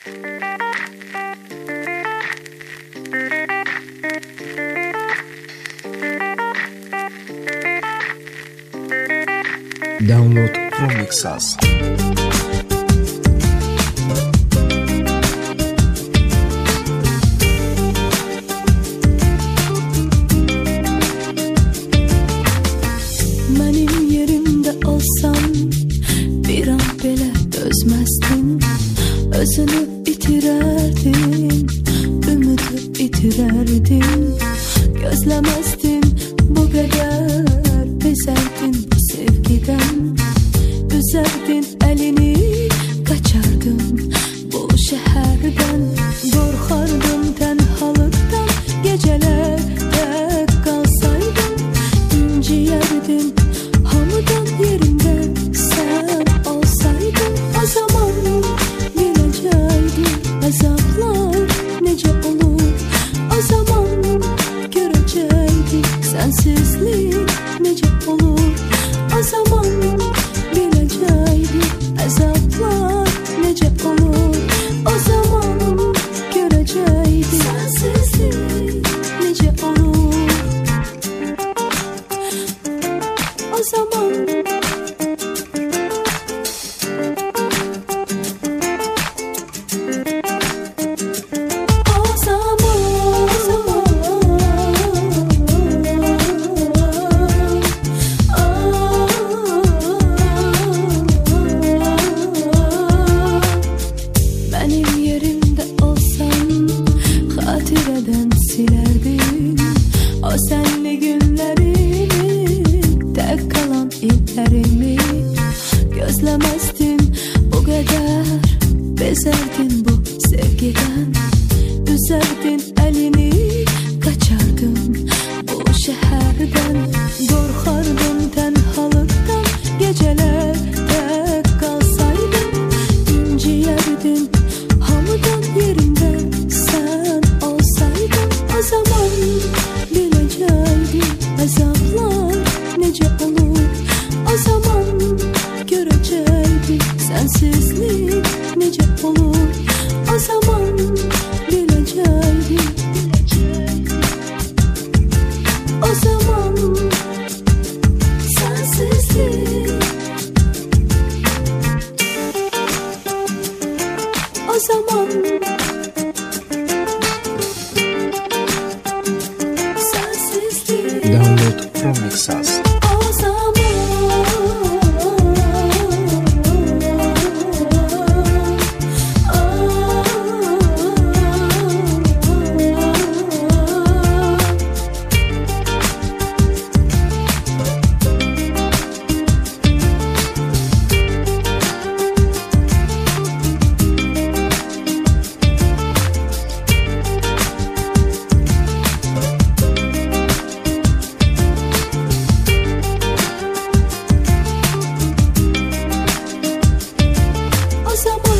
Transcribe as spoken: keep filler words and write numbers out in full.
Download from Mixas. Benim yerimde olsan bir an bile dözmezdin. Özünü itirerdin, ümidi itirerdin. Gözlemezdin bu kadar, bezerdin bu sevgiden. Üzerdin elini, kaçardın bu şehirden. Korkardın tenhalıktan, geceler tek kalsaydın. İnciyerdin hamıdan yerinden, sen olsaydın. O zaman bileceydin azaplar nece olur. O zaman görecektin sensizlik nece olur. O zaman bileceydin azaplar nece olur. O zaman görecektin sensizlik nece olur. O zaman silerdin o senli günlerimi, tek kalan illerimi. Gözlemezdin bu kadar, bezerdin bu sevgiden. Üzerdin elini, kaçardın bu şehirden. Korkardın tenhalıktan, geceler tek kalsaydın. İnciyerdin hamıdan yerinden, sen olsaydın. O zaman bileceydin azaplar nece olur. O zaman görecektin sensizlik nece olur. O zaman bileceydin. O zaman sensizlik. O zaman Download from Mixas. O zaman